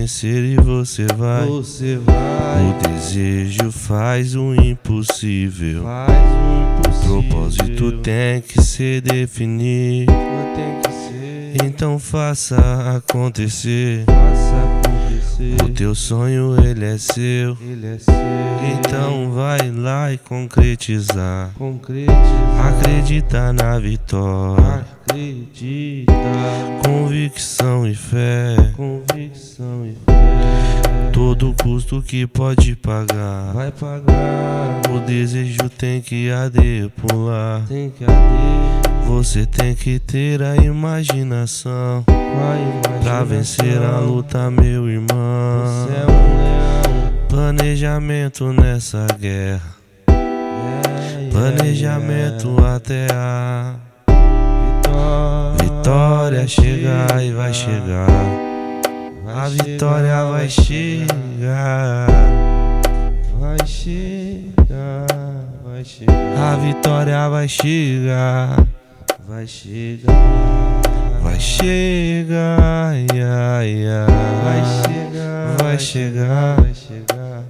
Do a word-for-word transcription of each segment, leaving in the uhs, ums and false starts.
vencer e você vai. Você vai. O desejo faz o impossível. Faz o impossível. O propósito tem que se definir. Tem que ser. Então faça acontecer. Faça acontecer. O teu sonho ele é seu. Ele é seu. Então vai lá e concretizar. Concretizar. Acredita na vitória. Acredita. Convicção e fé. Convicção e fé. Todo custo que pode pagar. Vai pagar. O desejo tem que arder por lá. Tem que arder. Você tem que ter a imaginação pra vencer a luta, meu irmão. Você é um leão. Planejamento nessa guerra. Yeah, yeah, Planejamento yeah. até a Vitória, vitória chegar e vai chegar. A vitória vai chegar. Vai chegar, vai chegar. A vitória vai chegar. Vai chegar. Vai chegar, ia, ia. Vai chegar. Vai chegar. Vai chegar.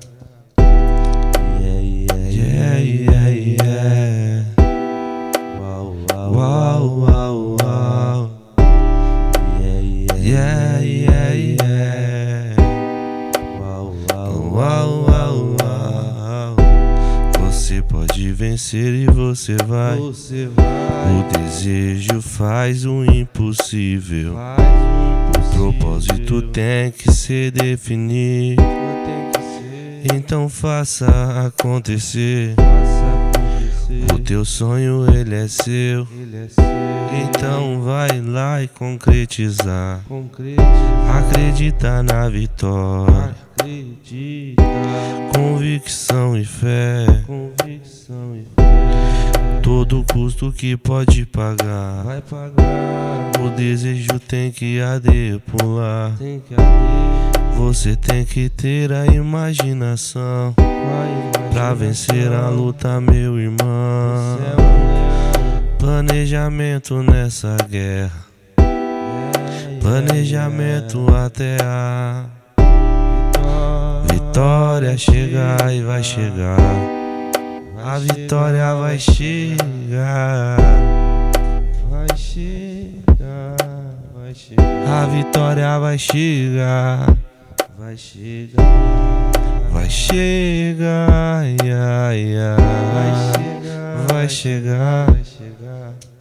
Yeah, yeah, Yeah, yeah, yeah. Uau, uau, Uau, uau, uau. Yeah, Yeah, yeah, yeah. Uau, uau, Uau, uau, uau. Você pode vencer e você vai. Você vai. O desejo faz o impossível. Faz o impossível. O propósito tem que se definir. Tem que ser. Então faça acontecer. Faça acontecer. O teu sonho ele é seu. Ele é seu. Então vai lá e concretizar. Concretizar. Acredita na vitória. Acredita. Convicção e fé. Convicção e fé. Todo custo que pode pagar. Vai pagar. O desejo tem que arder por lá. Tem que arder. Você tem que ter a imaginação Vai pra vencer a luta, meu irmão. Você é um leão. Planejamento nessa guerra. Yeah, Planejamento yeah. até a Vitória, vitória chegar e vai chegar. A vitória vai chegar. Vai chegar, vai chegar. A vitória vai chegar. Vai chegar. Vai chegar, ia, ia. Vai chegar. Vai chegar. Vai chegar.